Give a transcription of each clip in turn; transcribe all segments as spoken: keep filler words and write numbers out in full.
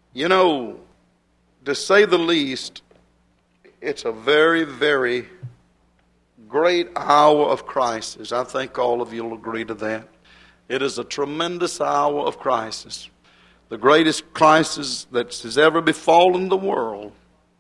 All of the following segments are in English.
You know, to say the least, it's a very, very great hour of crisis. I think all of you will agree to that. It is a tremendous hour of crisis. The greatest crisis that has ever befallen the world,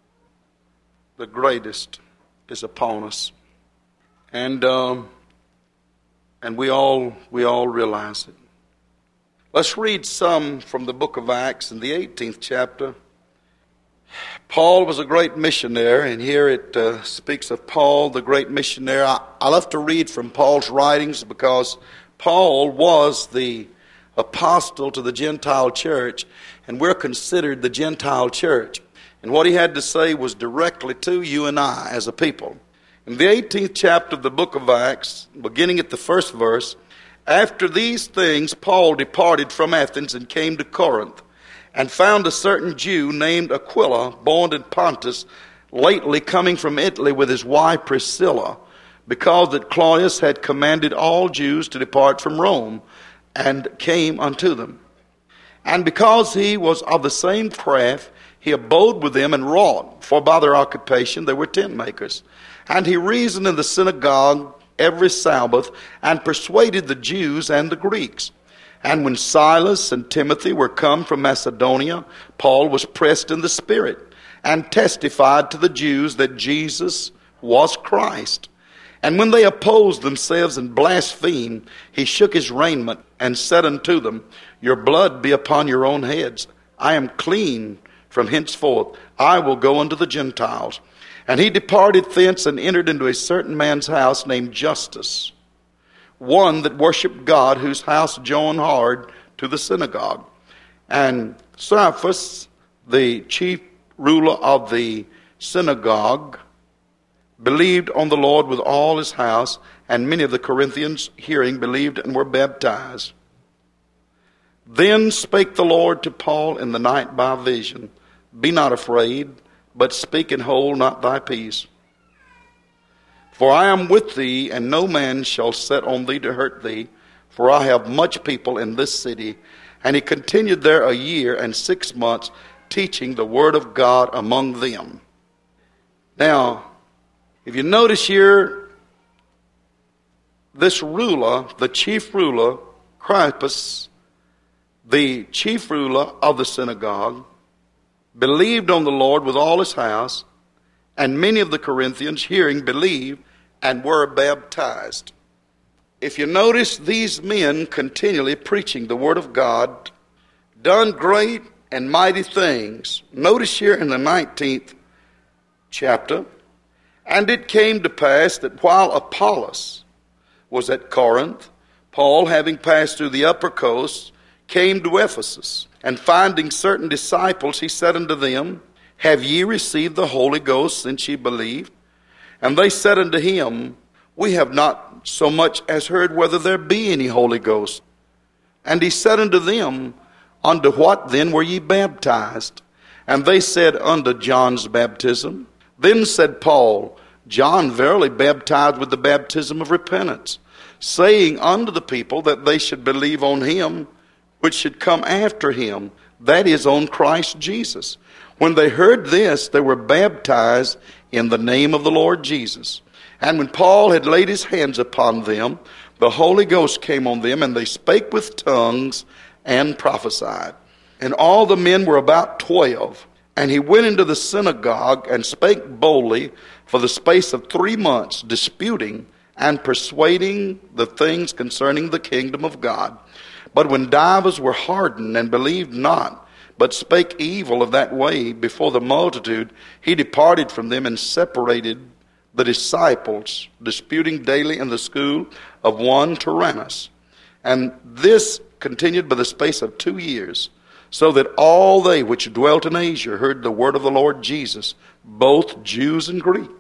the greatest, is upon us. And um, and we all we all realize it. Let's read some from the book of Acts in the eighteenth chapter. Paul was a great missionary, and here it uh, speaks of Paul, the great missionary. I, I love to read from Paul's writings because Paul was the apostle to the Gentile church, and we're considered the Gentile church. And what he had to say was directly to you and I as a people. In the eighteenth chapter of the book of Acts, beginning at the first verse, after these things Paul departed from Athens and came to Corinth, and found a certain Jew named Aquila, born in Pontus, lately coming from Italy with his wife Priscilla, because that Claudius had commanded all Jews to depart from Rome, and came unto them. And because he was of the same craft, he abode with them and wrought, for by their occupation they were tent makers. And he reasoned in the synagogue every Sabbath, and persuaded the Jews and the Greeks. And when Silas and Timothy were come from Macedonia, Paul was pressed in the Spirit, and testified to the Jews that Jesus was Christ. And when they opposed themselves and blasphemed, he shook his raiment, and said unto them, Your blood be upon your own heads. I am clean from henceforth. I will go unto the Gentiles. And he departed thence, and entered into a certain man's house named Justus, one that worshipped God, whose house joined hard to the synagogue. And Caiaphas, the chief ruler of the synagogue, believed on the Lord with all his house, and many of the Corinthians, hearing, believed and were baptized. Then spake the Lord to Paul in the night by vision, Be not afraid, but speak and hold not thy peace. For I am with thee, and no man shall set on thee to hurt thee, for I have much people in this city. And he continued there a year and six months, teaching the word of God among them. Now, if you notice here, this ruler, the chief ruler, Caiaphas, the chief ruler of the synagogue, believed on the Lord with all his house, and many of the Corinthians, hearing, believed and were baptized. If you notice, these men continually preaching the word of God, done great and mighty things. Notice here in the nineteenth chapter, And it came to pass that while Apollos was at Corinth, Paul, having passed through the upper coast, came to Ephesus. And finding certain disciples, he said unto them, Have ye received the Holy Ghost since ye believed? And they said unto him, We have not so much as heard whether there be any Holy Ghost. And he said unto them, Unto what then were ye baptized? And they said, Unto John's baptism. Then said Paul, John verily baptized with the baptism of repentance, saying unto the people that they should believe on him which should come after him, that is, on Christ Jesus. When they heard this, they were baptized in the name of the Lord Jesus. And when Paul had laid his hands upon them, the Holy Ghost came on them, and they spake with tongues and prophesied. And all the men were about twelve. And he went into the synagogue and spake boldly for the space of three months, disputing and persuading the things concerning the kingdom of God. But when divers were hardened and believed not, but spake evil of that way before the multitude, he departed from them and separated the disciples, disputing daily in the school of one Tyrannus. And this continued by the space of two years, so that all they which dwelt in Asia heard the word of the Lord Jesus, both Jews and Greeks.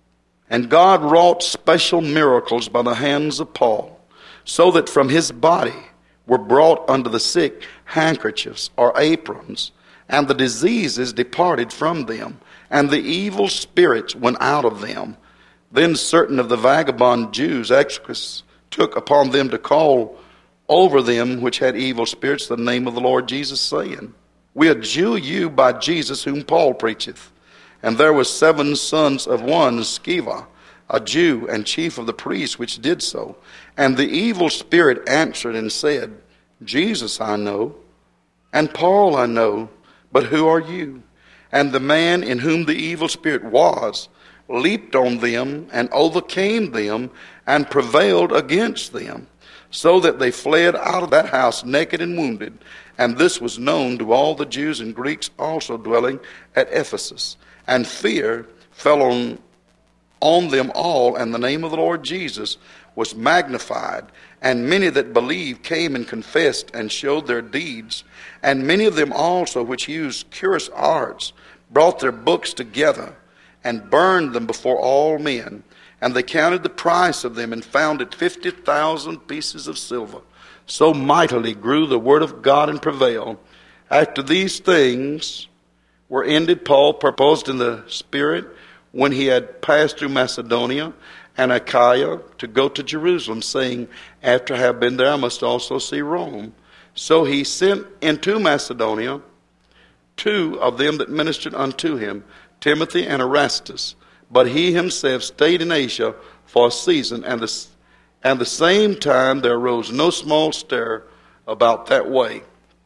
And God wrought special miracles by the hands of Paul, so that from his body were brought unto the sick handkerchiefs or aprons, and the diseases departed from them, and the evil spirits went out of them. Then certain of the vagabond Jews Exchus took upon them to call over them which had evil spirits the name of the Lord Jesus, saying, We adjure you by Jesus whom Paul preacheth. And there were seven sons of one, Sceva, a Jew and chief of the priests, which did so. And the evil spirit answered and said, Jesus I know, and Paul I know, but who are you? And the man in whom the evil spirit was leaped on them and overcame them and prevailed against them, so that they fled out of that house naked and wounded. And this was known to all the Jews and Greeks also dwelling at Ephesus. And fear fell on, on them all, and the name of the Lord Jesus was magnified. And many that believed came and confessed and showed their deeds. And many of them also which used curious arts brought their books together and burned them before all men. And they counted the price of them and found it fifty thousand pieces of silver. So mightily grew the word of God and prevailed. After these things were ended, Paul purposed in the Spirit, when he had passed through Macedonia and Achaia, to go to Jerusalem, saying, after I have been there, I must also see Rome. So he sent into Macedonia two of them that ministered unto him, Timothy and Erastus. But he himself stayed in Asia for a season, and the, and the same time there arose no small stir about that way.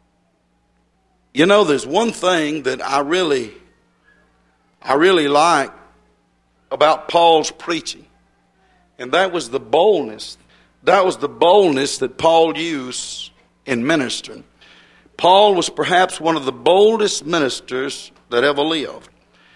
You know, there's one thing that I really, I really like about Paul's preaching, and that was the boldness. That was the boldness that Paul used in ministering. Paul was perhaps one of the boldest ministers that ever lived.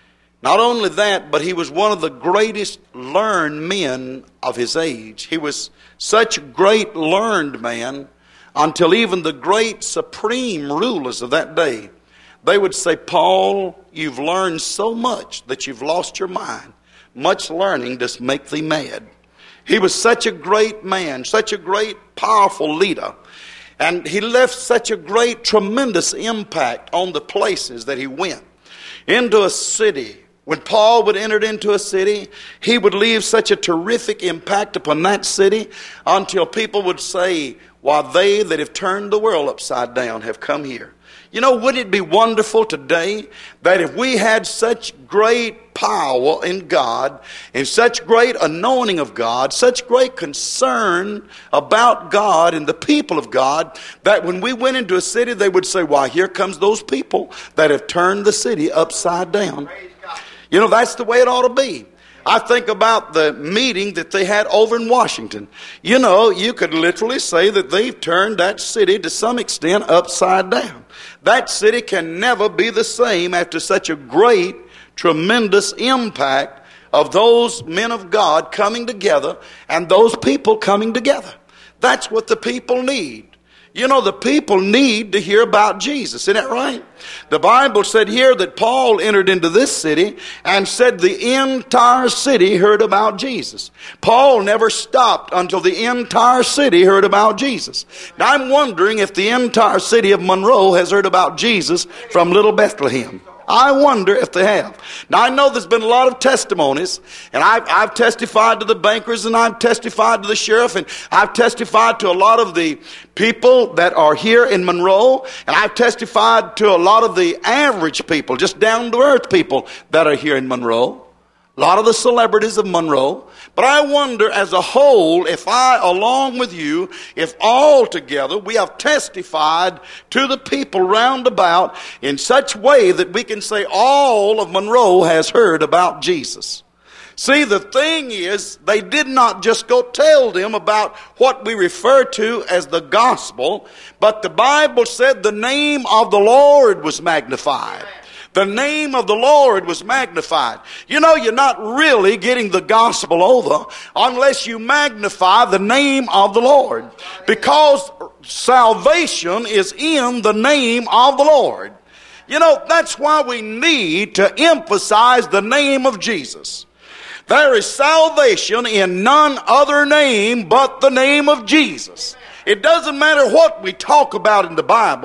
Not only that, but he was one of the greatest learned men of his age. He was such a great learned man until even the great supreme rulers of that day, they would say, Paul, you've learned so much that you've lost your mind. Much learning does make thee mad. He was such a great man, such a great powerful leader. And he left such a great, tremendous impact on the places that he went. Into a city, when Paul would enter into a city, he would leave such a terrific impact upon that city until people would say, why, they that have turned the world upside down have come here. You know, wouldn't it be wonderful today that if we had such great power in God and such great anointing of God, such great concern about God and the people of God, that when we went into a city, they would say, why, here comes those people that have turned the city upside down. You know, that's the way it ought to be. I think about the meeting that they had over in Washington. You know, you could literally say that they've turned that city to some extent upside down. That city can never be the same after such a great, tremendous impact of those men of God coming together and those people coming together. That's what the people need. You know, the people need to hear about Jesus. Isn't that right? The Bible said here that Paul entered into this city and said the entire city heard about Jesus. Paul never stopped until the entire city heard about Jesus. Now I'm wondering if the entire city of Monroe has heard about Jesus from Little Bethlehem. I wonder if they have. Now, I know there's been a lot of testimonies, and I've, I've testified to the bankers, and I've testified to the sheriff, and I've testified to a lot of the people that are here in Monroe, and I've testified to a lot of the average people, just down-to-earth people that are here in Monroe. A lot of the celebrities of Monroe. But I wonder as a whole, if I, along with you, if all together we have testified to the people round about in such way that we can say all of Monroe has heard about Jesus. See, the thing is, they did not just go tell them about what we refer to as the gospel, but the Bible said the name of the Lord was magnified. The name of the Lord was magnified. You know, you're not really getting the gospel over unless you magnify the name of the Lord. Because salvation is in the name of the Lord. You know, that's why we need to emphasize the name of Jesus. There is salvation in none other name but the name of Jesus. It doesn't matter what we talk about in the Bible.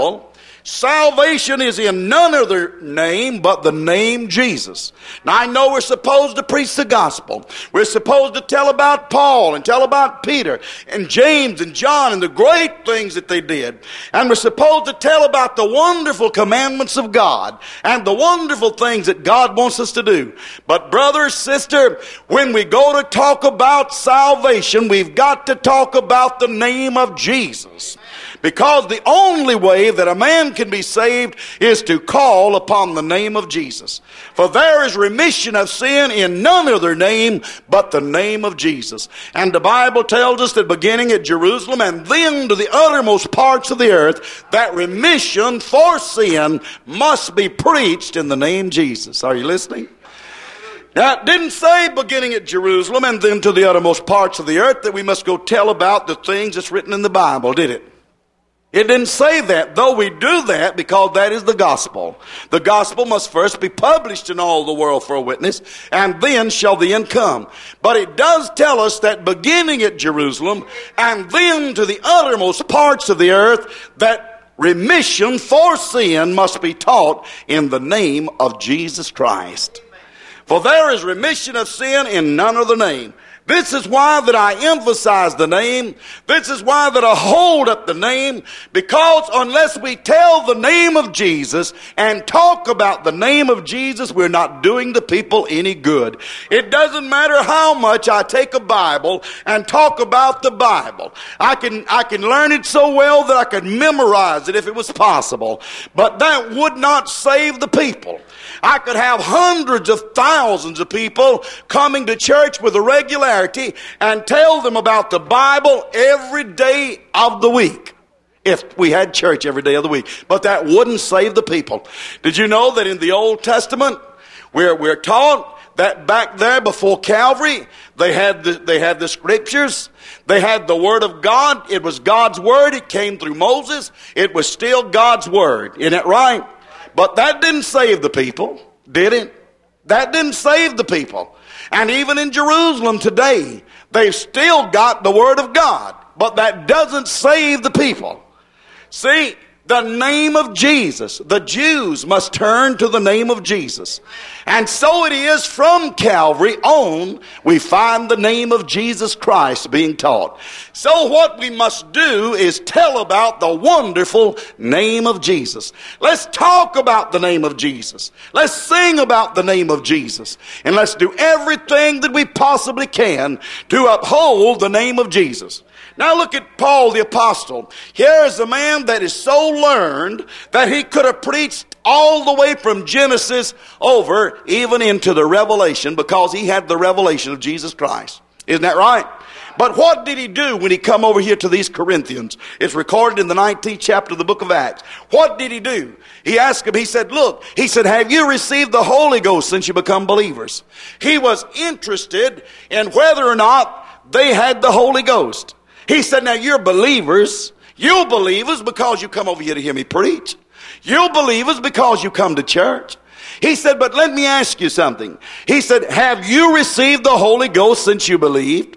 Salvation is in none other name but the name Jesus. Now I know we're supposed to preach the gospel. We're supposed to tell about Paul and tell about Peter and James and John and the great things that they did. And we're supposed to tell about the wonderful commandments of God and the wonderful things that God wants us to do. But brother, sister, when we go to talk about salvation, we've got to talk about the name of Jesus. Because the only way that a man can be saved is to call upon the name of Jesus. For there is remission of sin in none other name but the name of Jesus. And the Bible tells us that beginning at Jerusalem and then to the uttermost parts of the earth, that remission for sin must be preached in the name Jesus. Are you listening? Now, it didn't say beginning at Jerusalem and then to the uttermost parts of the earth that we must go tell about the things that's written in the Bible, did it? It didn't say that, though we do that because that is the gospel. The gospel must first be published in all the world for a witness, and then shall the end come. But it does tell us that beginning at Jerusalem and then to the uttermost parts of the earth, that remission for sin must be taught in the name of Jesus Christ. For there is remission of sin in none other name. This is why that I emphasize the name. This is why that I hold up the name. Because unless we tell the name of Jesus and talk about the name of Jesus, we're not doing the people any good. It doesn't matter how much I take a Bible and talk about the Bible. I can, I can learn it so well that I could memorize it if it was possible. But that would not save the people. I could have hundreds of thousands of people coming to church with a regularity and tell them about the Bible every day of the week if we had church every day of the week. But that wouldn't save the people. Did you know that in the Old Testament we're, we're taught that back there before Calvary they had, the, they had the scriptures, they had the Word of God. It was God's Word. It came through Moses. It was still God's Word. Isn't that right? But that didn't save the people, did it? That didn't save the people. And even in Jerusalem today, they've still got the Word of God. But that doesn't save the people. See, the name of Jesus, the Jews must turn to the name of Jesus. And so it is from Calvary on, we find the name of Jesus Christ being taught. So what we must do is tell about the wonderful name of Jesus. Let's talk about the name of Jesus. Let's sing about the name of Jesus. And let's do everything that we possibly can to uphold the name of Jesus. Now look at Paul the apostle. Here is a man that is so learned that he could have preached all the way from Genesis over even into the Revelation because he had the revelation of Jesus Christ. Isn't that right? But what did he do when he come over here to these Corinthians? It's recorded in the nineteenth chapter of the book of Acts. What did he do? He asked him, he said, look, he said, have you received the Holy Ghost since you become believers? He was interested in whether or not they had the Holy Ghost. He said, now you're believers. You're believers because you come over here to hear me preach. You're believers because you come to church. He said, but let me ask you something. He said, have you received the Holy Ghost since you believed?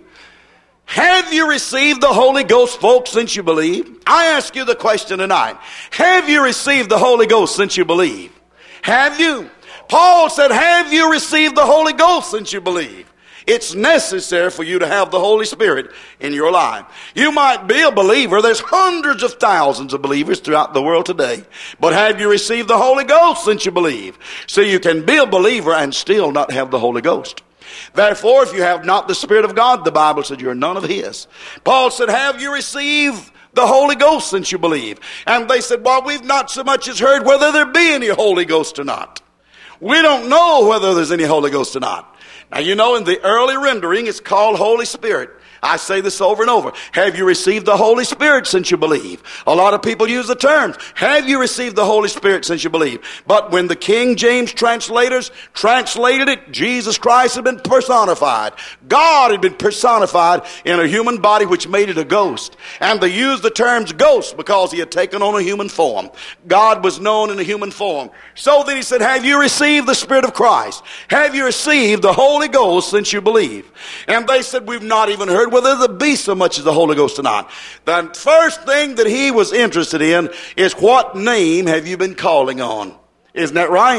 Have you received the Holy Ghost, folks, since you believe? I ask you the question tonight. Have you received the Holy Ghost since you believe? Have you? Paul said, have you received the Holy Ghost since you believe? It's necessary for you to have the Holy Spirit in your life. You might be a believer. There's hundreds of thousands of believers throughout the world today. But have you received the Holy Ghost since you believe? So you can be a believer and still not have the Holy Ghost. Therefore, if you have not the Spirit of God, the Bible said you're none of His. Paul said, have you received the Holy Ghost since you believe? And they said, well, we've not so much as heard whether there be any Holy Ghost or not. We don't know whether there's any Holy Ghost or not. Now, you know, in the early rendering, it's called Holy Spirit. I say this over and over. Have you received the Holy Spirit since you believe? A lot of people use the terms. Have you received the Holy Spirit since you believe? But when the King James translators translated it, Jesus Christ had been personified. God had been personified in a human body, which made it a ghost. And they used the terms ghost because he had taken on a human form. God was known in a human form. So then he said, have you received the Spirit of Christ? Have you received the Holy Ghost since you believe? And they said, we've not even heard whether there be so much as the Holy Ghost or not. The first thing that he was interested in is, what name have you been calling on? Isn't that right?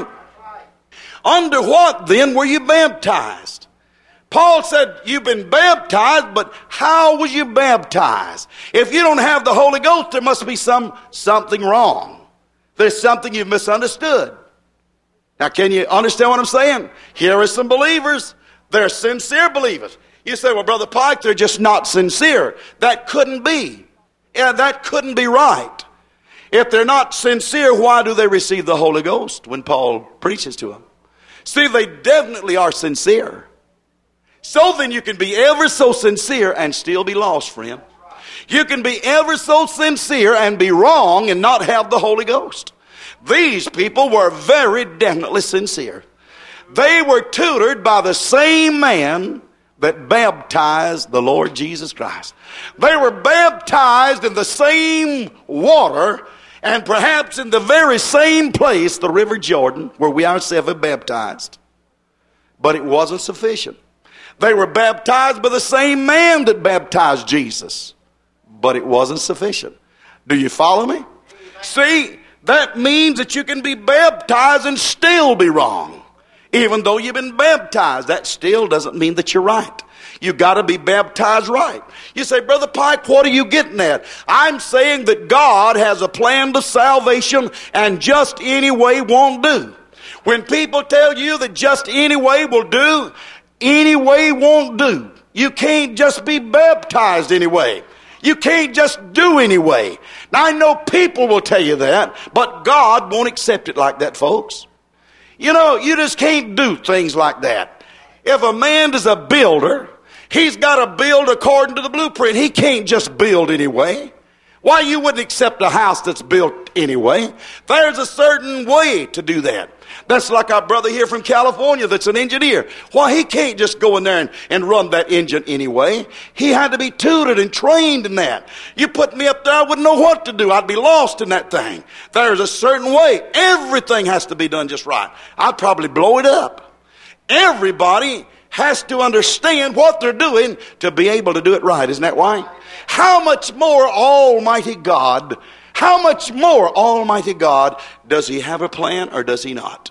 Under what then were you baptized? Paul said, you've been baptized, but how was you baptized? If you don't have the Holy Ghost, there must be some something wrong. There's something you've misunderstood. Now, can you understand what I'm saying? Here are some believers. They're sincere believers. You say, well, Brother Pike, they're just not sincere. That couldn't be. Yeah, that couldn't be right. If they're not sincere, why do they receive the Holy Ghost when Paul preaches to them? See, they definitely are sincere. So then you can be ever so sincere and still be lost, friend. You can be ever so sincere and be wrong and not have the Holy Ghost. These people were very definitely sincere. They were tutored by the same man that baptized the Lord Jesus Christ. They were baptized in the same water, and perhaps in the very same place, the River Jordan, where we ourselves are baptized. But it wasn't sufficient. They were baptized by the same man that baptized Jesus. But it wasn't sufficient. Do you follow me? See, that means that you can be baptized and still be wrong. Even though you've been baptized, that still doesn't mean that you're right. You've got to be baptized right. You say, Brother Pike, what are you getting at? I'm saying that God has a plan to salvation, and just any way won't do. When people tell you that just any way will do, any way won't do. You can't just be baptized anyway. You can't just do anyway. Now, I know people will tell you that, but God won't accept it like that, folks. You know, you just can't do things like that. If a man is a builder, he's got to build according to the blueprint. He can't just build anyway. Why, you wouldn't accept a house that's built anyway. There's a certain way to do that. That's like our brother here from California that's an engineer. Why, he can't just go in there and, and run that engine anyway. He had to be tutored and trained in that. You put me up there, I wouldn't know what to do. I'd be lost in that thing. There's a certain way. Everything has to be done just right. I'd probably blow it up. Everybody has to understand what they're doing to be able to do it right. Isn't that right? How much more Almighty God, how much more Almighty God, does he have a plan or does he not?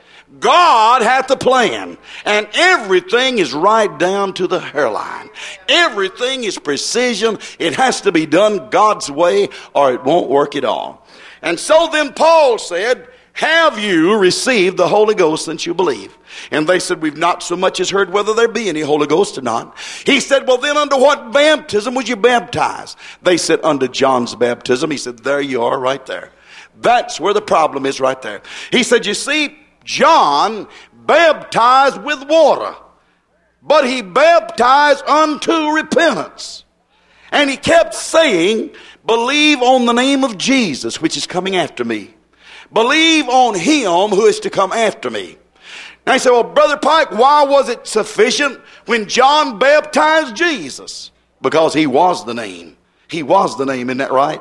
God hath a plan, and everything is right down to the hairline. Everything is precision. It has to be done God's way or it won't work at all. And so then Paul said, have you received the Holy Ghost since you believe? And they said, we've not so much as heard whether there be any Holy Ghost or not. He said, well then under what baptism was you baptized? They said, under John's baptism. He said, there you are right there. That's where the problem is right there. He said, you see, John baptized with water, but he baptized unto repentance. And he kept saying, believe on the name of Jesus, which is coming after me. Believe on him who is to come after me. Now he said, well, Brother Pike, why was it sufficient when John baptized Jesus? Because he was the name. He was the name, isn't that right?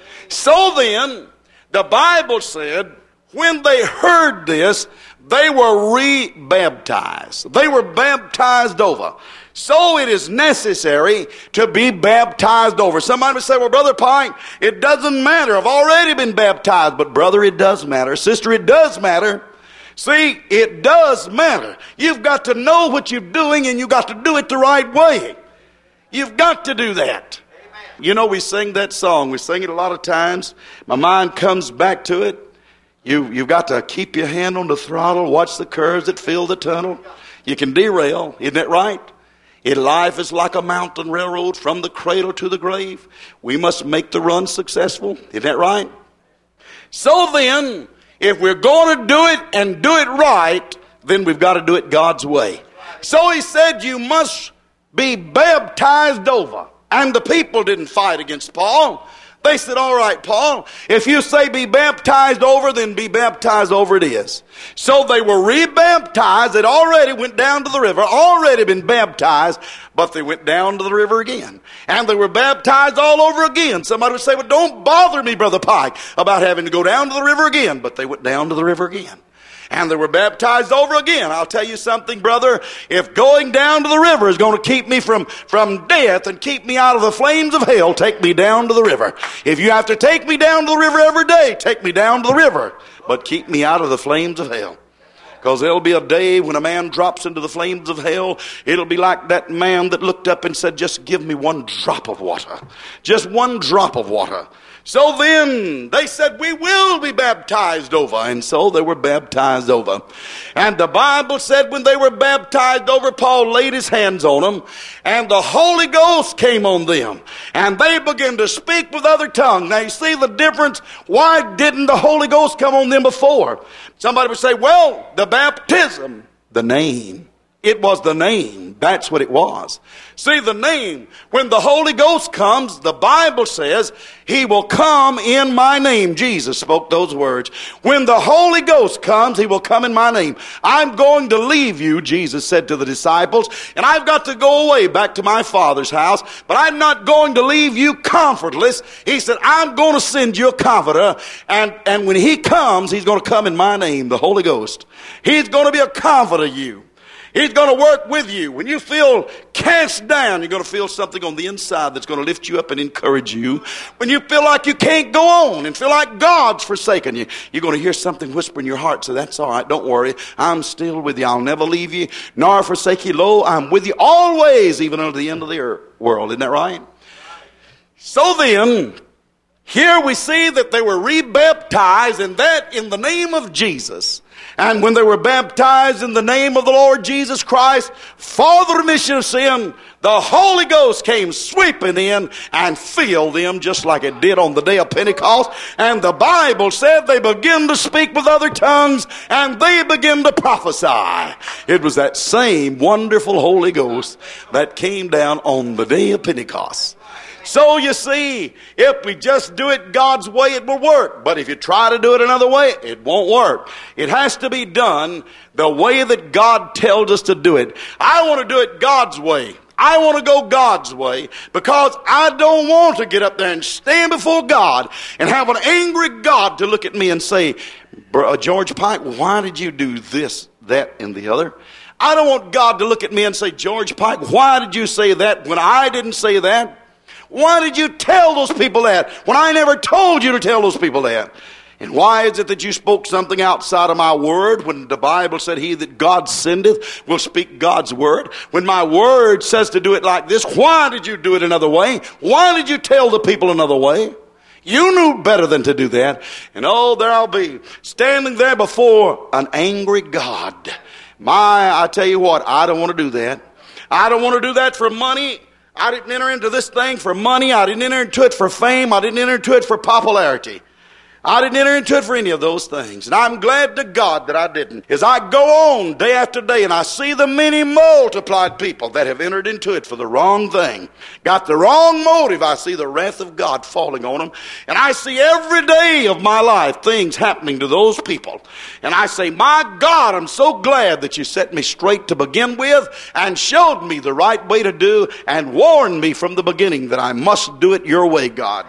So then, the Bible said, when they heard this, they were re-baptized. They were baptized over. So it is necessary to be baptized over. Somebody would say, well, Brother Pike, it doesn't matter. I've already been baptized. But brother, it does matter. Sister, it does matter. See, it does matter. You've got to know what you're doing, and you've got to do it the right way. You've got to do that. Amen. You know, we sing that song. We sing it a lot of times. My mind comes back to it. You, you've got to keep your hand on the throttle, watch the curves that fill the tunnel. You can derail, isn't that right? In life is like a mountain railroad from the cradle to the grave. We must make the run successful, isn't that right? So then, if we're going to do it and do it right, then we've got to do it God's way. So he said, you must be baptized over. And the people didn't fight against Paul. They said, all right, Paul, if you say be baptized over, then be baptized over it is. So they were re-baptized. They'd already went down to the river, already been baptized, but they went down to the river again. And they were baptized all over again. Somebody would say, well, don't bother me, Brother Pike, about having to go down to the river again. But they went down to the river again. and they were baptized over again. I'll tell you something, brother. If going down to the river is going to keep me from, from death and keep me out of the flames of hell, take me down to the river. If you have to take me down to the river every day, take me down to the river. But keep me out of the flames of hell. Because there'll be a day when a man drops into the flames of hell. It'll be like that man that looked up and said, just give me one drop of water. Just one drop of water. So then they said, we will be baptized over. And so they were baptized over. And the Bible said when they were baptized over, Paul laid his hands on them, and the Holy Ghost came on them. And they began to speak with other tongues. Now you see the difference. Why didn't the Holy Ghost come on them before? Somebody would say, well, the baptism, the name. It was the name. That's what it was. See, the name, when the Holy Ghost comes, the Bible says, he will come in my name. Jesus spoke those words. When the Holy Ghost comes, he will come in my name. I'm going to leave you, Jesus said to the disciples, and I've got to go away back to my Father's house, but I'm not going to leave you comfortless. He said, I'm going to send you a comforter, and, and when he comes, he's going to come in my name, the Holy Ghost. He's going to be a comforter to you. He's going to work with you. When you feel cast down, you're going to feel something on the inside that's going to lift you up and encourage you. When you feel like you can't go on and feel like God's forsaken you, you're going to hear something whisper in your heart. So that's all right. Don't worry. I'm still with you. I'll never leave you nor forsake you. Lo, I'm with you always, even unto the end of the earth, world. Isn't that right? So then, here we see that they were rebaptized, and that in the name of Jesus. And when they were baptized in the name of the Lord Jesus Christ for the remission of sin, the Holy Ghost came sweeping in and filled them just like it did on the day of Pentecost. And the Bible said they began to speak with other tongues and they began to prophesy. It was that same wonderful Holy Ghost that came down on the day of Pentecost. So you see, if we just do it God's way, it will work. But if you try to do it another way, it won't work. It has to be done the way that God tells us to do it. I want to do it God's way. I want to go God's way because I don't want to get up there and stand before God and have an angry God to look at me and say, George Pike, why did you do this, that, and the other? I don't want God to look at me and say, George Pike, why did you say that when I didn't say that? Why did you tell those people that when I never told you to tell those people that? And why is it that you spoke something outside of my word when the Bible said he that God sendeth will speak God's word? When my word says to do it like this, why did you do it another way? Why did you tell the people another way? You knew better than to do that. And oh, there I'll be standing there before an angry God. My, I tell you what, I don't want to do that. I don't want to do that for money. I didn't enter into this thing for money. I didn't enter into it for fame. I didn't enter into it for popularity. I didn't enter into it for any of those things. And I'm glad to God that I didn't. As I go on day after day and I see the many multiplied people that have entered into it for the wrong thing, got the wrong motive, I see the wrath of God falling on them. And I see every day of my life things happening to those people. And I say, my God, I'm so glad that you set me straight to begin with and showed me the right way to do and warned me from the beginning that I must do it your way, God.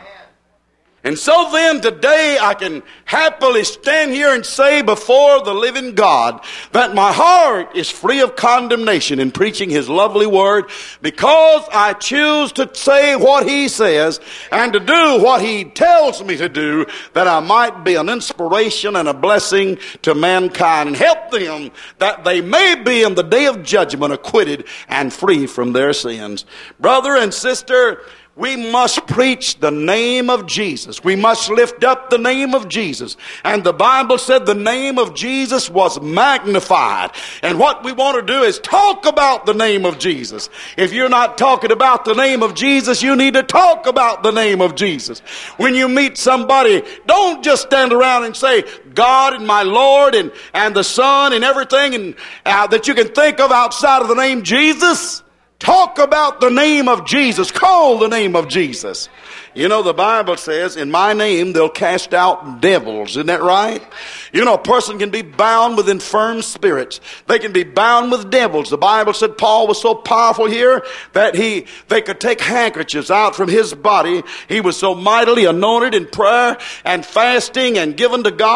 And so then today I can happily stand here and say before the living God that my heart is free of condemnation in preaching his lovely word because I choose to say what he says and to do what he tells me to do, that I might be an inspiration and a blessing to mankind and help them that they may be in the day of judgment acquitted and free from their sins. Brother and sister, we must preach the name of Jesus. We must lift up the name of Jesus. And the Bible said the name of Jesus was magnified. And what we want to do is talk about the name of Jesus. If you're not talking about the name of Jesus, you need to talk about the name of Jesus. When you meet somebody, don't just stand around and say, God and my Lord and, and the Son and everything and, uh, that you can think of outside of the name Jesus. Talk about the name of Jesus. Call the name of Jesus. You know, the Bible says, in my name they'll cast out devils. Isn't that right? You know, a person can be bound with infirm spirits. They can be bound with devils. The Bible said Paul was so powerful here that he they could take handkerchiefs out from his body. He was so mightily anointed in prayer and fasting and given to God that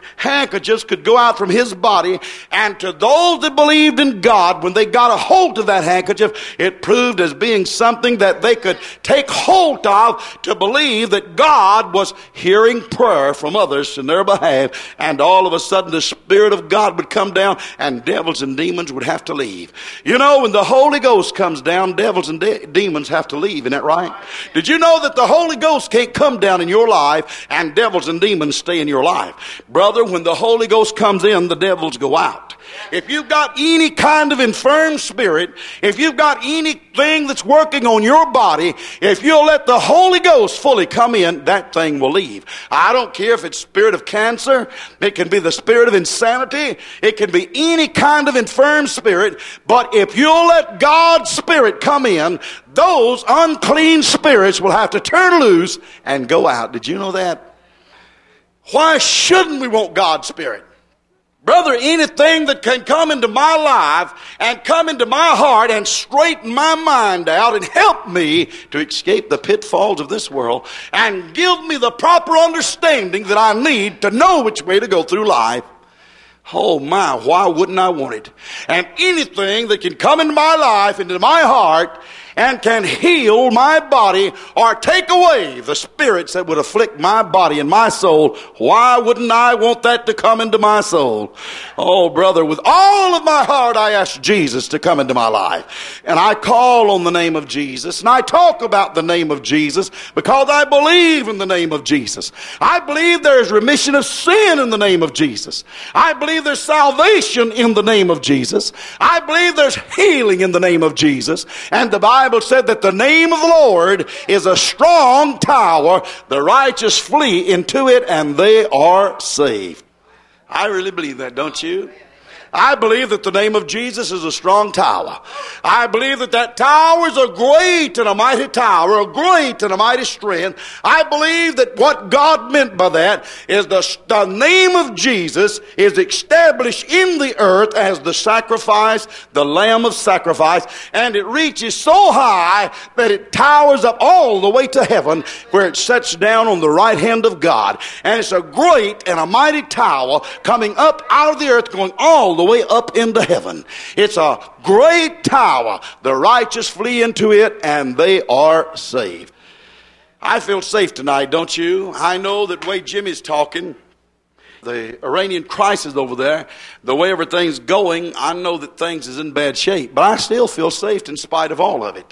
handkerchiefs could go out from his body. And to those that believed in God, when they got a hold of that handkerchief, it proved as being something that they could take hold of to believe that God was hearing prayer from others in their behalf. And all of a sudden the Spirit of God would come down and devils and demons would have to leave. You know, when the Holy Ghost comes down, devils and de- demons have to leave. Isn't that right? Did you know that the Holy Ghost can't come down in your life and devils and demons stay in your life? Brother, when the Holy Ghost comes in, the devils go out. If you've got any kind of infirm spirit, if you've got anything that's working on your body, if you'll let the Holy Ghost fully come in, that thing will leave. I don't care if it's spirit of cancer, it can be the spirit of insanity, it can be any kind of infirm spirit, but if you'll let God's Spirit come in, those unclean spirits will have to turn loose and go out. Did you know that? Why shouldn't we want God's Spirit? Brother, anything that can come into my life and come into my heart and straighten my mind out and help me to escape the pitfalls of this world and give me the proper understanding that I need to know which way to go through life. Oh my, why wouldn't I want it? And anything that can come into my life, into my heart, and can heal my body or take away the spirits that would afflict my body and my soul, why wouldn't I want that to come into my soul? Oh, brother, with all of my heart I ask Jesus to come into my life. And I call on the name of Jesus, and I talk about the name of Jesus because I believe in the name of Jesus. I believe there is remission of sin in the name of Jesus. I believe there's salvation in the name of Jesus. I believe there's healing in the name of Jesus. And the Bible Bible said that the name of the Lord is a strong tower. The righteous flee into it and they are saved. I really believe that, don't you? I believe that the name of Jesus is a strong tower. I believe that that tower is a great and a mighty tower, a great and a mighty strength. I believe that what God meant by that is the, the name of Jesus is established in the earth as the sacrifice, the Lamb of sacrifice, and it reaches so high that it towers up all the way to heaven where it sits down on the right hand of God. And it's a great and a mighty tower coming up out of the earth, going all the way up into heaven. It's a great tower. The righteous flee into it and they are saved. I feel safe tonight, don't you? I know that the way Jimmy's talking, the Iranian crisis over there, the way everything's going, I know that things is in bad shape, but I still feel safe in spite of all of it.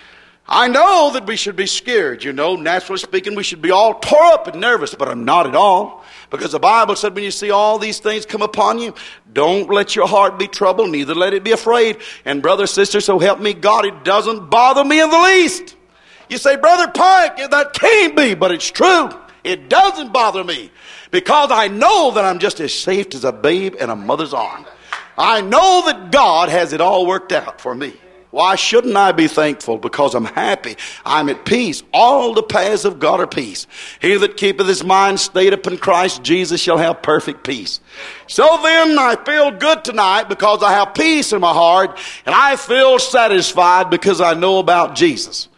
I know that we should be scared, you know. Naturally speaking, we should be all tore up and nervous, but I'm not at all. Because the Bible said when you see all these things come upon you, don't let your heart be troubled, neither let it be afraid. And brother, sister, so help me God, it doesn't bother me in the least. You say, Brother Pike, that can't be, but it's true. It doesn't bother me because I know that I'm just as safe as a babe in a mother's arm. I know that God has it all worked out for me. Why shouldn't I be thankful? Because I'm happy. I'm at peace. All the paths of God are peace. He that keepeth his mind stayed upon Christ Jesus shall have perfect peace. So then I feel good tonight because I have peace in my heart, and I feel satisfied because I know about Jesus.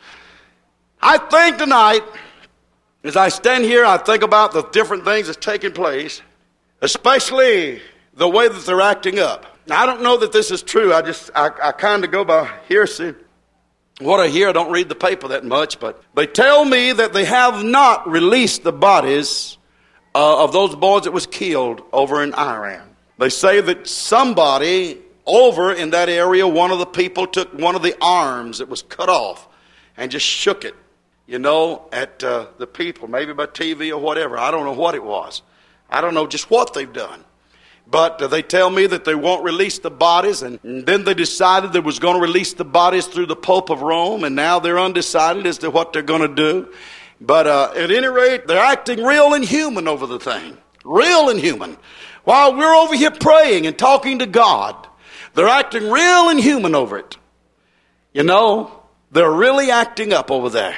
I think tonight, as I stand here, I think about the different things that's taking place, especially the way that they're acting up. Now, I don't know that this is true. I just, I, I kind of go by hearsay. What I hear, I don't read the paper that much, but they tell me that they have not released the bodies uh, of those boys that was killed over in Iran. They say that somebody over in that area, one of the people took one of the arms that was cut off and just shook it, you know, at uh, the people, maybe by T V or whatever. I don't know what it was. I don't know just what they've done. But uh, they tell me that they won't release the bodies, and, and then they decided they was going to release the bodies through the Pope of Rome, and now they're undecided as to what they're going to do. But uh, at any rate, they're acting real inhuman over the thing. Real inhuman. While we're over here praying and talking to God, they're acting real inhuman over it. You know, they're really acting up over there.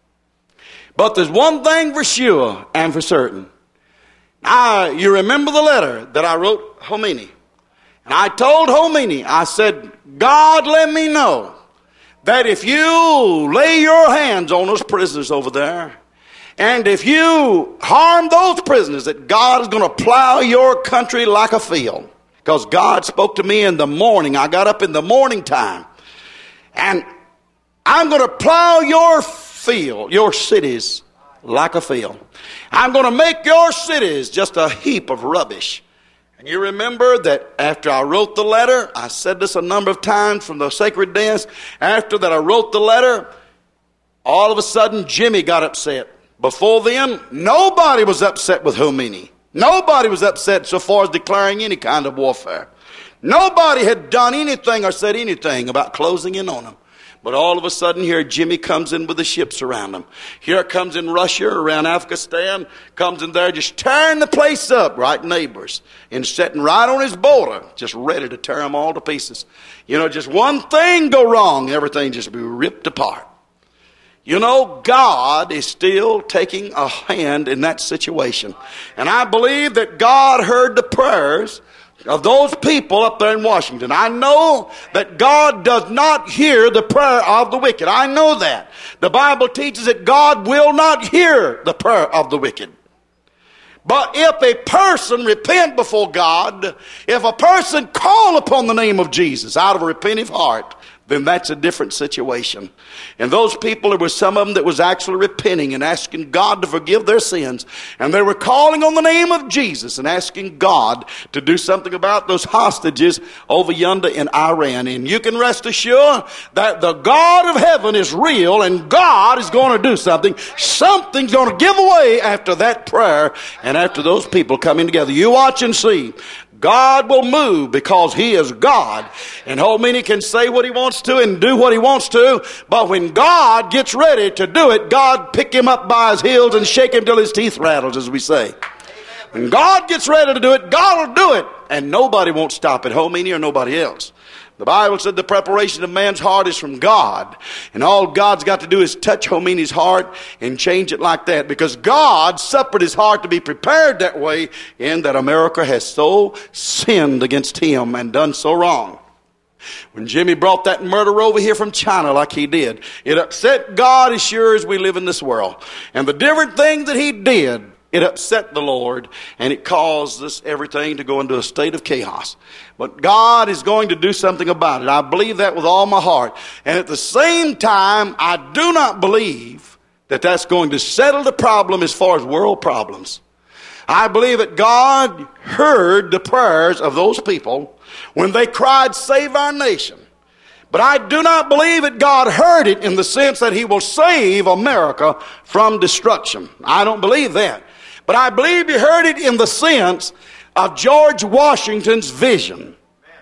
But there's one thing for sure and for certain. Now, you remember the letter that I wrote Khomeini. And I told Khomeini, I said, God, let me know that if you lay your hands on those prisoners over there And if you harm those prisoners, that God is going to plow your country like a field. Because God spoke to me in the morning. I got up in the morning time. And I'm going to plow your field, your cities, like a field. I'm going to make your cities just a heap of rubbish. And you remember that after I wrote the letter, I said this a number of times from the sacred desk. After that I wrote the letter, all of a sudden Jimmy got upset. Before then, nobody was upset with Khomeini. Nobody was upset so far as declaring any kind of warfare. Nobody had done anything or said anything about closing in on him. But all of a sudden here Jimmy comes in with the ships around him. Here comes in Russia, around Afghanistan, comes in there just tearing the place up, right neighbors, and sitting right on his border, just ready to tear them all to pieces. You know, just one thing go wrong, everything just be ripped apart. You know, God is still taking a hand in that situation. And I believe that God heard the prayers of those people up there in Washington. I know that God does not hear the prayer of the wicked. I know that. The Bible teaches that God will not hear the prayer of the wicked. But if a person repent before God, if a person call upon the name of Jesus out of a repentant heart, then that's a different situation. And those people, there were some of them that was actually repenting and asking God to forgive their sins. And they were calling on the name of Jesus and asking God to do something about those hostages over yonder in Iran. And you can rest assured that the God of heaven is real and God is going to do something. Something's going to give away after that prayer and after those people coming together. You watch and see. God will move because He is God. And Khomeini can say what he wants to and do what he wants to. But when God gets ready to do it, God pick him up by his heels and shake him till his teeth rattles, as we say. When God gets ready to do it, God will do it. And nobody won't stop it, Khomeini or nobody else. The Bible said the preparation of man's heart is from God. And all God's got to do is touch Khomeini's heart and change it like that. Because God suffered his heart to be prepared that way, in that America has so sinned against him and done so wrong. When Jimmy brought that murder over here from China like he did, it upset God as sure as we live in this world. And the different things that he did, it upset the Lord, and it caused this everything to go into a state of chaos. But God is going to do something about it. I believe that with all my heart. And at the same time, I do not believe that that's going to settle the problem as far as world problems. I believe that God heard the prayers of those people when they cried, "Save our nation." But I do not believe that God heard it in the sense that He will save America from destruction. I don't believe that. But I believe He heard it in the sense of George Washington's vision.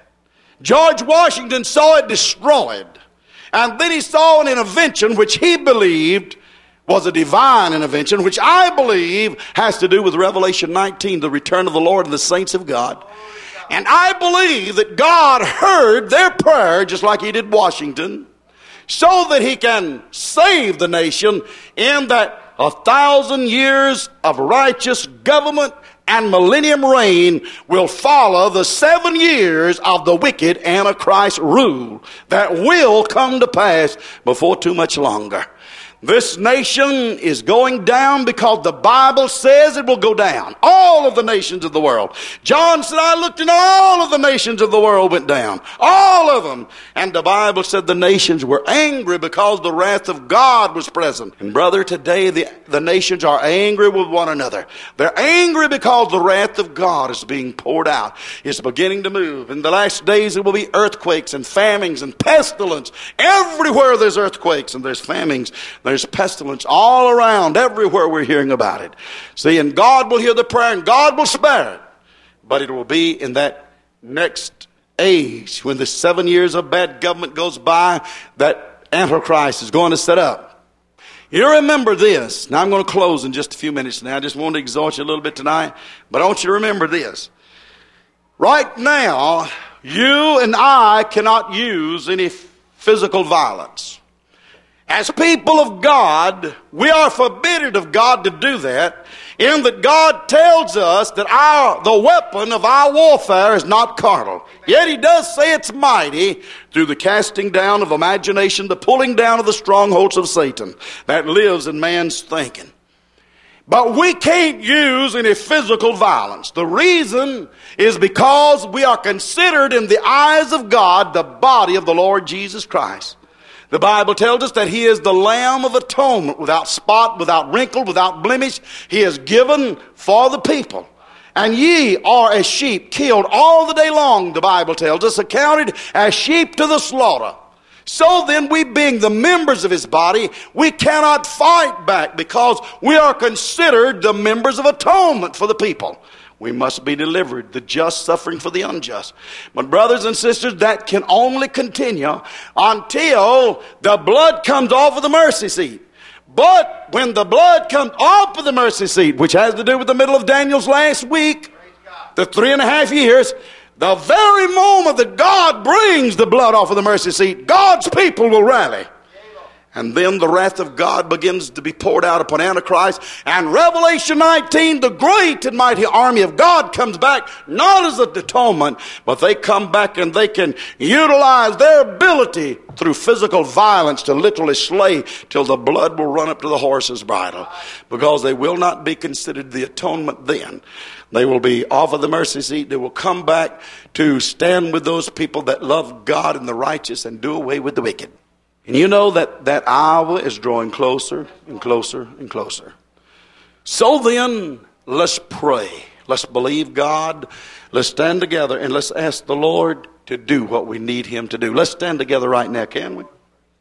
George Washington saw it destroyed. And then he saw an intervention which he believed was a divine intervention, which I believe has to do with Revelation nineteen, the return of the Lord and the saints of God. And I believe that God heard their prayer just like He did Washington, so that He can save the nation in that a thousand years of righteous government and millennium reign will follow the seven years of the wicked Antichrist rule that will come to pass before too much longer. This nation is going down because the Bible says it will go down. All of the nations of the world. John said, I looked and all of the nations of the world went down. All of them. And the Bible said the nations were angry because the wrath of God was present. And brother, today the, the nations are angry with one another. They're angry because the wrath of God is being poured out. It's beginning to move. In the last days there will be earthquakes and famines and pestilence. Everywhere there's earthquakes and there's famines. There's pestilence all around. Everywhere we're hearing about it. See, and God will hear the prayer and God will spare it. But it will be in that next age, when the seven years of bad government goes by, that Antichrist is going to set up. You remember this. Now I'm going to close in just a few minutes now. I just want to exhort you a little bit tonight. But I want you to remember this. Right now, you and I cannot use any physical violence. As people of God, we are forbidden of God to do that, in that God tells us that our the weapon of our warfare is not carnal. Yet He does say it's mighty through the casting down of imagination, the pulling down of the strongholds of Satan that lives in man's thinking. But we can't use any physical violence. The reason is because we are considered in the eyes of God the body of the Lord Jesus Christ. The Bible tells us that He is the Lamb of atonement, without spot, without wrinkle, without blemish. He is given for the people. And ye are as sheep killed all the day long, the Bible tells us, accounted as sheep to the slaughter. So then, we being the members of His body, we cannot fight back because we are considered the members of atonement for the people. We must be delivered, the just suffering for the unjust. But brothers and sisters, that can only continue until the blood comes off of the mercy seat. But when the blood comes off of the mercy seat, which has to do with the middle of Daniel's last week, the three and a half years, the very moment that God brings the blood off of the mercy seat, God's people will rally. And then the wrath of God begins to be poured out upon Antichrist. And Revelation nineteen, the great and mighty army of God comes back, not as an atonement, but they come back and they can utilize their ability through physical violence to literally slay till the blood will run up to the horse's bridle. Because they will not be considered the atonement then. They will be off of the mercy seat. They will come back to stand with those people that love God and the righteous and do away with the wicked. And you know that that hour is drawing closer and closer and closer. So then, let's pray. Let's believe God. Let's stand together and let's ask the Lord to do what we need Him to do. Let's stand together right now, can we?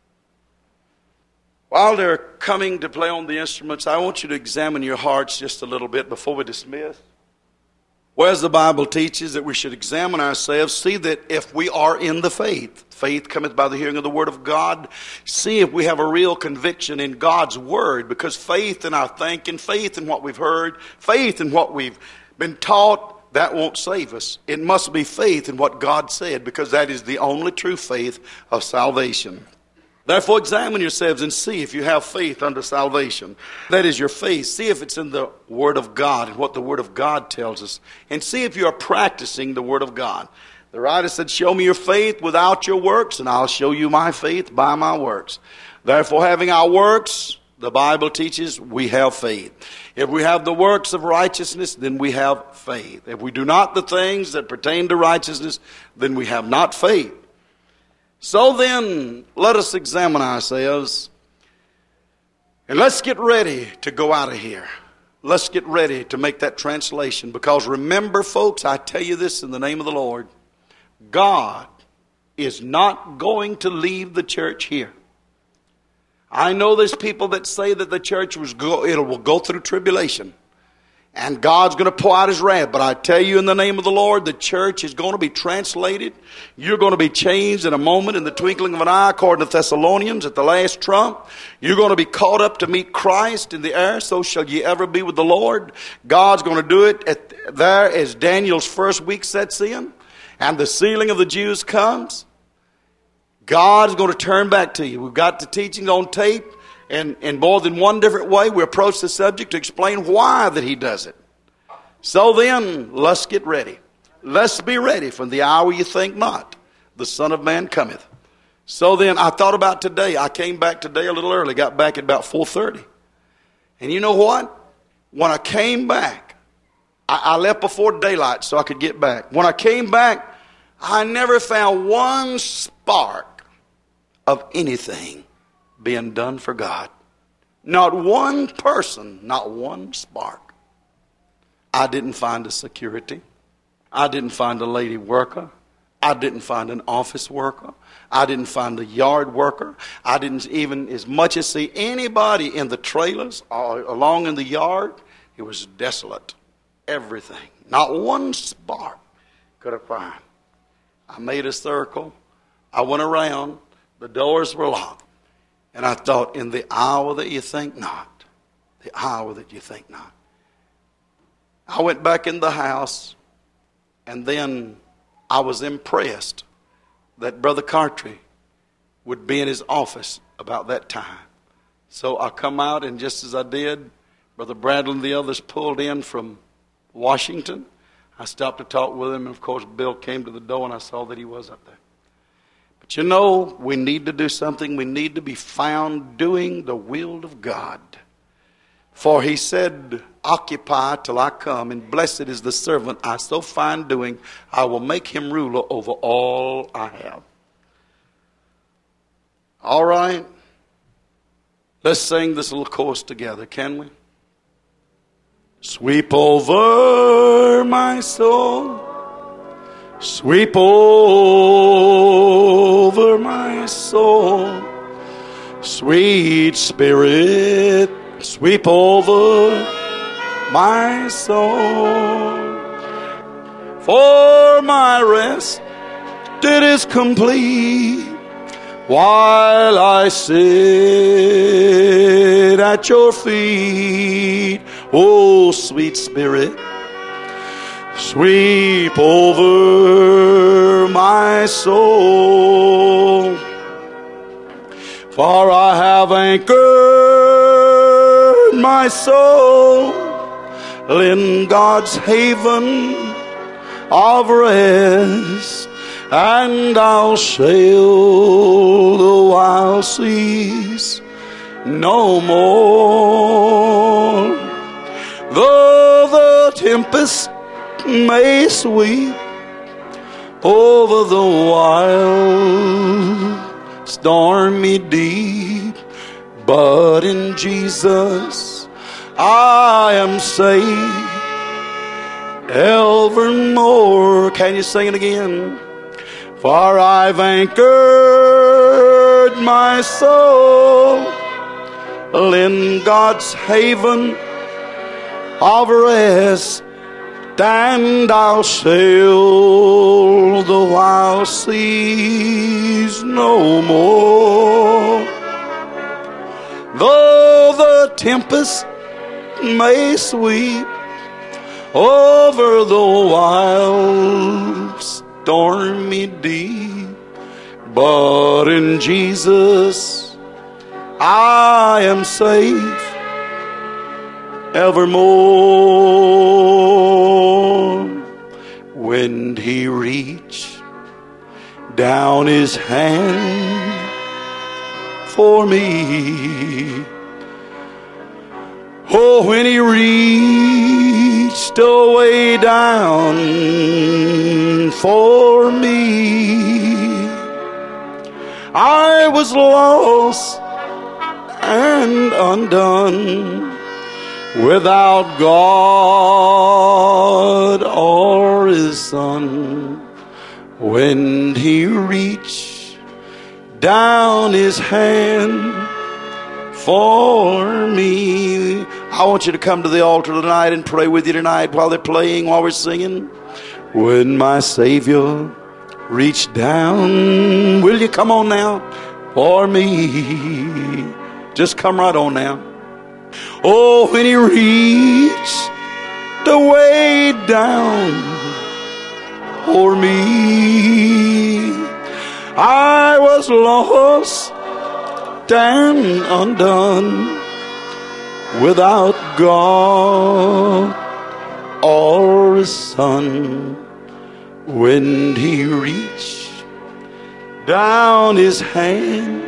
While they're coming to play on the instruments, I want you to examine your hearts just a little bit before we dismiss. Whereas the Bible teaches that we should examine ourselves, see that if we are in the faith, faith cometh by the hearing of the Word of God, see if we have a real conviction in God's Word, because faith in our thinking, faith in what we've heard, faith in what we've been taught, that won't save us. It must be faith in what God said, because that is the only true faith of salvation. Therefore, examine yourselves and see if you have faith unto salvation. That is your faith. See if it's in the Word of God and what the Word of God tells us. And see if you are practicing the Word of God. The writer said, show me your faith without your works, and I'll show you my faith by my works. Therefore, having our works, the Bible teaches, we have faith. If we have the works of righteousness, then we have faith. If we do not the things that pertain to righteousness, then we have not faith. So then, let us examine ourselves, and let's get ready to go out of here. Let's get ready to make that translation, because remember, folks, I tell you this in the name of the Lord, God is not going to leave the church here. I know there's people that say that the church was go, it will go through tribulation. And God's going to pour out His wrath. But I tell you in the name of the Lord, the church is going to be translated. You're going to be changed in a moment, in the twinkling of an eye, according to Thessalonians, at the last trump. You're going to be caught up to meet Christ in the air. So shall ye ever be with the Lord. God's going to do it at, there as Daniel's first week sets in. And the sealing of the Jews comes. God's going to turn back to you. We've got the teachings on tape. And in more than one different way, we approach the subject to explain why that He does it. So then, let's get ready. Let's be ready for the hour you think not. The Son of Man cometh. So then, I thought about today. I came back today a little early. Got back at about four thirty. And you know what? When I came back, I, I left before daylight so I could get back. When I came back, I never found one spark of anything being done for God. Not one person, not one spark. I didn't find a security. I didn't find a lady worker. I didn't find an office worker. I didn't find a yard worker. I didn't even as much as see anybody in the trailers or along in the yard. It was desolate. Everything. Not one spark could I find. I made a circle. I went around. The doors were locked. And I thought, in the hour that you think not, the hour that you think not. I went back in the house, and then I was impressed that Brother Cartry would be in his office about that time. So I come out, and just as I did, Brother Bradley and the others pulled in from Washington. I stopped to talk with him, and of course Bill came to the door, and I saw that he was up there. But you know, we need to do something. We need to be found doing the will of God. For he said, occupy till I come, and blessed is the servant I so find doing. I will make him ruler over all I have. All right. Let's sing this little chorus together, can we? Sweep over my soul. Sweep over my soul. Sweet Spirit, sweep over my soul. For my rest it is complete while I sit at your feet. Oh, sweet Spirit, sweep over my soul. For I have anchored my soul in God's haven of rest, and I'll sail the wild seas no more. Though the tempest may sweep over the wild stormy deep, but in Jesus I am safe evermore. Can you sing it again? For I've anchored my soul in God's haven of rest, and I'll sail the wild seas no more. Though the tempest may sweep over the wild stormy deep, but in Jesus I am safe evermore. When he reached down his hand for me, oh, when he reached away down for me, I was lost and undone, without God or his Son. When he reached down his hand for me. I want you to come to the altar tonight and pray with you tonight while they're playing, while we're singing. When my Savior reached down, will you come on now for me? Just come right on now. Oh, when he reached away down for me, I was lost and undone, without God or his Son. When he reached down his hand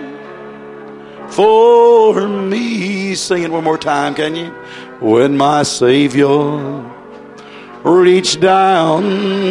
for me. Sing it one more time, can you? When my Savior reached down.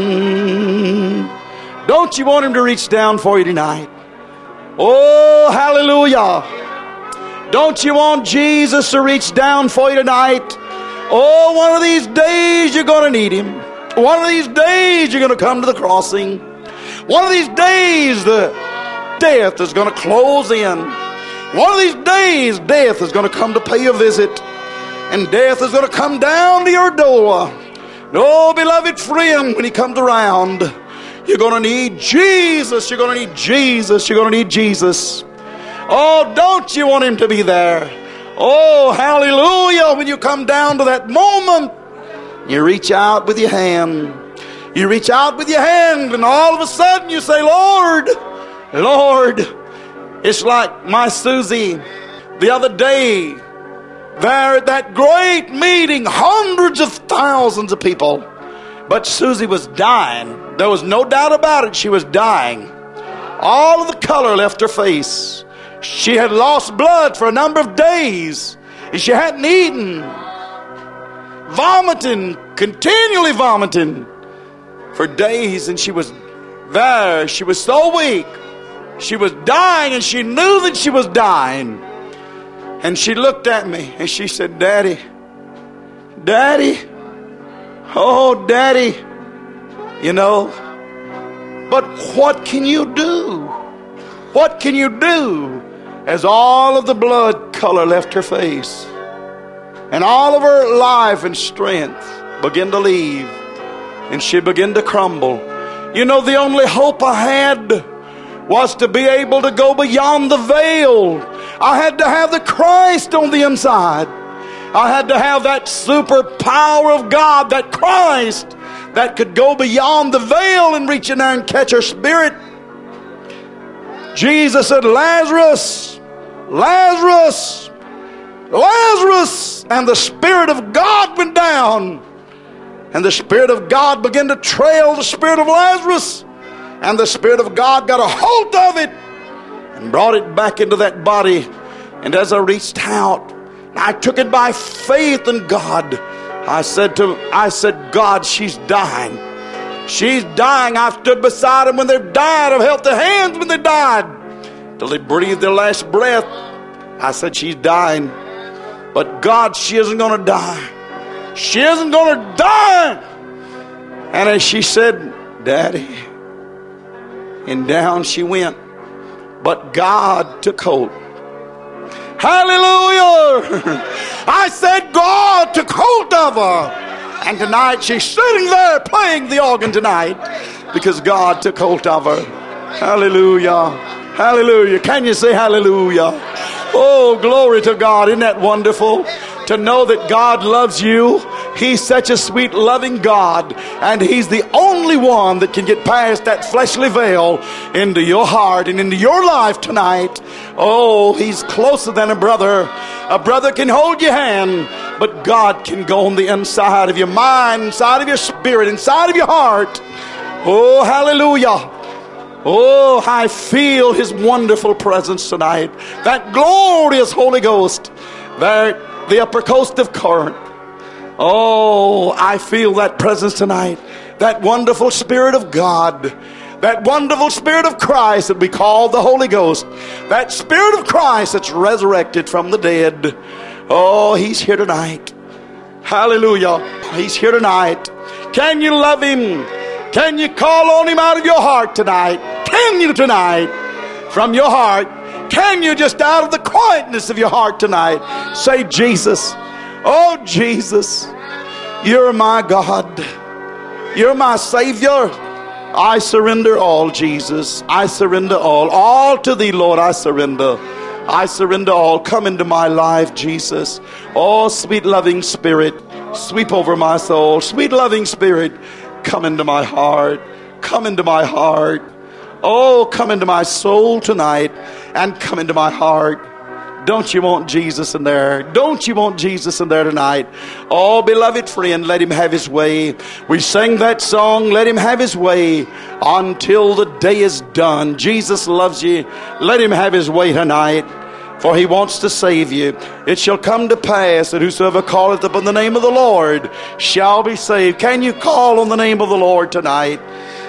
Don't you want him to reach down for you tonight? Oh, hallelujah. Don't you want Jesus to reach down for you tonight? Oh, one of these days you're going to need him. One of these days you're going to come to the crossing. One of these days the death is going to close in. One of these days death is going to come to pay a visit. And death is going to come down to your door. Oh, beloved friend, when he comes around, you're going to need Jesus. You're going to need Jesus. You're going to need Jesus. Oh, don't you want him to be there? Oh, hallelujah. When you come down to that moment, you reach out with your hand. You reach out with your hand, and all of a sudden you say, Lord, Lord. It's like my Susie the other day, there at that great meeting, hundreds of thousands of people. But Susie was dying. There was no doubt about it. She was dying. All of the color left her face. She had lost blood for a number of days. And she hadn't eaten. Vomiting, continually vomiting for days. And she was there. She was so weak. She was dying, and she knew that she was dying. And she looked at me and she said, Daddy, Daddy, oh, Daddy, you know, but what can you do? What can you do? As all of the blood color left her face and all of her life and strength began to leave, and she began to crumble. You know, the only hope I had was to be able to go beyond the veil. I had to have the Christ on the inside. I had to have that super power of God, that Christ that could go beyond the veil and reach in there and catch her spirit. Jesus said, Lazarus, Lazarus, Lazarus. And the Spirit of God went down. And the Spirit of God began to trail the spirit of Lazarus. And the Spirit of God got a hold of it and brought it back into that body. And as I reached out, I took it by faith in God. I said to, I said, God, she's dying. She's dying. I stood beside them when they died. I've held their hands when they died till they breathed their last breath. I said, she's dying. But God, she isn't going to die. She isn't going to die. And as she said, Daddy, and down she went. But God took hold. Hallelujah. I said God took hold of her. And tonight she's sitting there playing the organ tonight because God took hold of her. Hallelujah. Hallelujah. Can you say hallelujah? Oh, glory to God. Isn't that wonderful? To know that God loves you. He's such a sweet, loving God. And He's the only one that can get past that fleshly veil into your heart and into your life tonight. Oh, He's closer than a brother. A brother can hold your hand, but God can go on the inside of your mind, inside of your spirit, inside of your heart. Oh, hallelujah. Oh, I feel His wonderful presence tonight. That glorious Holy Ghost there at the upper coast of Corinth. Oh, I feel that presence tonight. That wonderful Spirit of God. That wonderful Spirit of Christ that we call the Holy Ghost. That Spirit of Christ that's resurrected from the dead. Oh, He's here tonight. Hallelujah. He's here tonight. Can you love Him? Can you call on Him out of your heart tonight? Can you tonight? From your heart. Can you just out of the quietness of your heart tonight say, Jesus, oh Jesus, you're my God. You're my Savior. I surrender all, Jesus. I surrender all. All to Thee, Lord, I surrender. I surrender all. Come into my life, Jesus. Oh, sweet loving Spirit, sweep over my soul. Sweet loving Spirit, come into my heart. Come into my heart. Oh, come into my soul tonight and come into my heart. Don't you want Jesus in there? Don't you want Jesus in there tonight? Oh, beloved friend, let Him have His way. We sang that song, let Him have His way until the day is done. Jesus loves you. Let Him have His way tonight, for He wants to save you. It shall come to pass that whosoever calleth upon the name of the Lord shall be saved. Can you call on the name of the Lord tonight?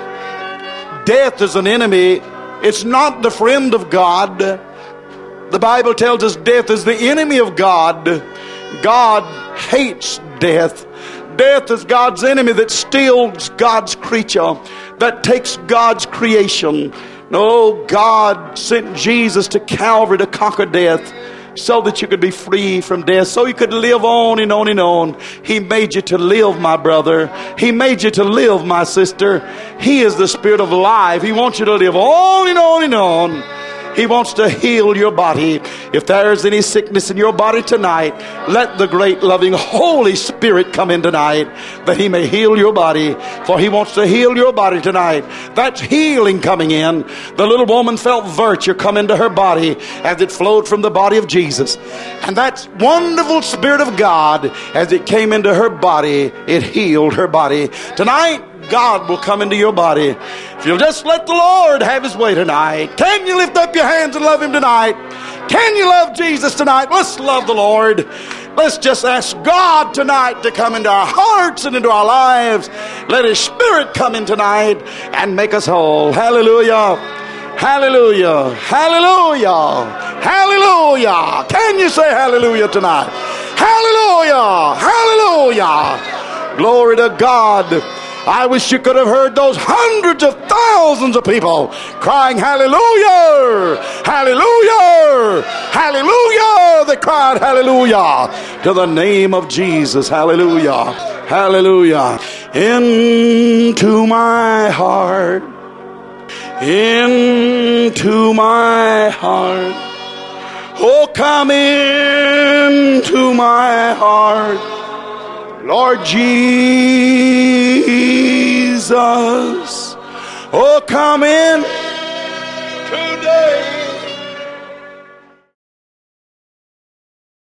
Death is an enemy. It's not the friend of God. The Bible tells us death is the enemy of God. God hates death. Death is God's enemy that steals God's creature, that takes God's creation. No, God sent Jesus to Calvary to conquer death so that you could be free from death, so you could live on and on and on. He made you to live, my brother. He made you to live, my sister. He is the Spirit of life. He wants you to live on and on and on. He wants to heal your body. If there is any sickness in your body tonight, let the great loving Holy Spirit come in tonight that He may heal your body. For He wants to heal your body tonight. That's healing coming in. The little woman felt virtue come into her body as it flowed from the body of Jesus. And that wonderful Spirit of God, as it came into her body, it healed her body. Tonight, God will come into your body. If you'll just let the Lord have His way tonight. Can you lift up your hands and love Him tonight? Can you love Jesus tonight? Let's love the Lord. Let's just ask God tonight to come into our hearts and into our lives. Let His Spirit come in tonight and make us whole. Hallelujah. Hallelujah. Hallelujah. Hallelujah. Can you say hallelujah tonight? Hallelujah. Hallelujah. Glory to God. I wish you could have heard those hundreds of thousands of people crying hallelujah, hallelujah, hallelujah. They cried hallelujah to the name of Jesus. Hallelujah, hallelujah. Into my heart, into my heart. Oh, come into my heart, Lord Jesus. Oh, come in today.